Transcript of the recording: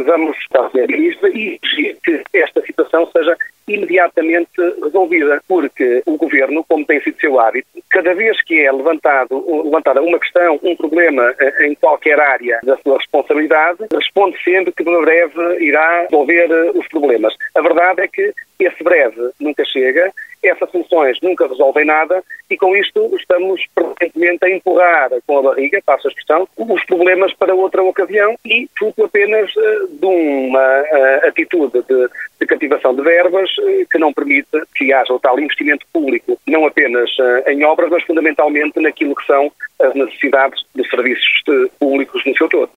vamos fazer isto e exigir que esta situação seja imediatamente resolvida, porque o Governo, como tem sido seu hábito, cada vez que é levantada uma questão, um problema em qualquer área da sua responsabilidade, responde sempre que breve irá resolver os problemas. A verdade é que esse breve nunca chega, essas soluções nunca resolvem nada e com isto estamos permanentemente a empurrar com a barriga, passa a expressão, os problemas para outra ocasião e fruto apenas de uma atitude de cativação de verbas que não permite que haja o tal investimento público, não apenas em obras, mas fundamentalmente naquilo que são as necessidades de serviços públicos no seu todo.